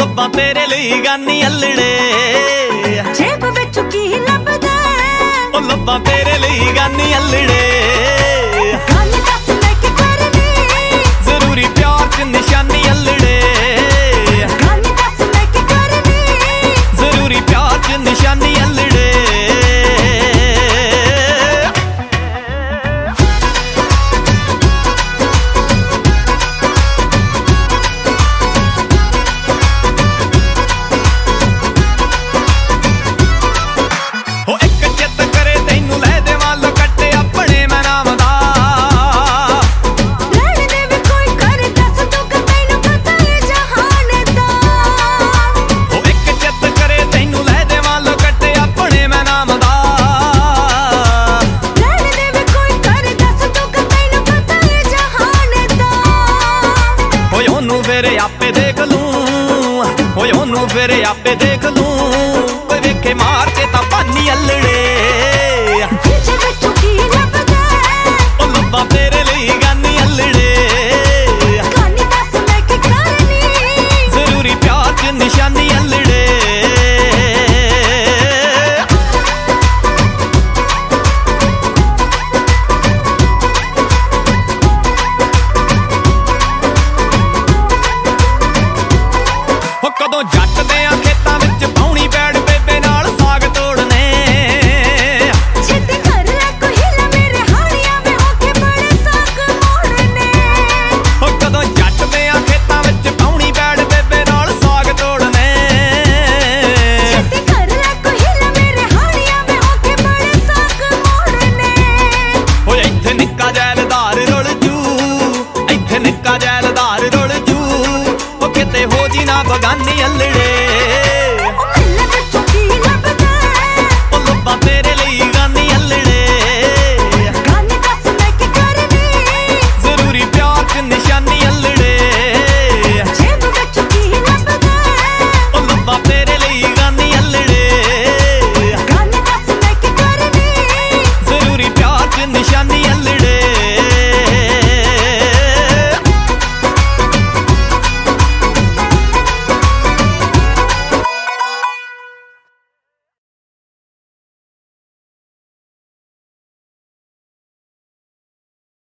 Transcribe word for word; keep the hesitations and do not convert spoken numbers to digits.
ਲੱਭਾਂ ਤੇਰੇ ਲਈ ਗਾਨੀ ਅਲੜੇ ਜੇਬ ਵਿੱਚ ਕੀ ਲੱਭਦਾ ਉਹ ਲੱਭਾਂ ਤੇਰੇ ਲਈ ਗਾਨੀ ਅਲੜੇ ਗੱਲ ਦੱਸ ਮੈਂ ਕੀ ਕਰਨੀ ਜ਼ਰੂਰੀ ਪਿਆਰ ਚ ਨਿਸ਼ਾਨੀ ਅਲੜੇ ਗੱਲ ਦੱਸ ਮੈਂ ਕੀ ਕਰਨੀ ਜ਼ਰੂਰੀ ਪਿਆਰ ਚ ਨਿਸ਼ਾਨੀ ਅਲੜੇ फिर आपे देख लूं होए ओनू फिर आपे देख लूं कोई वेखे मार के तां पानी अल्लड़े ओ लब्बां तेरे लई गानी अल्लड़े जरूरी प्यार च निशानी अल्लड़े कदों जट देआं खेतां विच पाउणी बैड़ बेबे नाल साग तोड़ने छेती कर ले कोई हिला मेरे हाड़ियां में होके बड़े साग मोड़ने ओ कदों जट देआं खेतां विच पाउणी बैड़ बेबे नाल साग तोड़ने छेती कर ले कोई हिला मेरे हाड़ियां में होके बड़े साग मोड़ने ओ इत्थे निक्का जैलदार रुल जू इत्थे निक्का जैलदार रुल जू ओ किते हो जी ना बगानी अल्लड़े।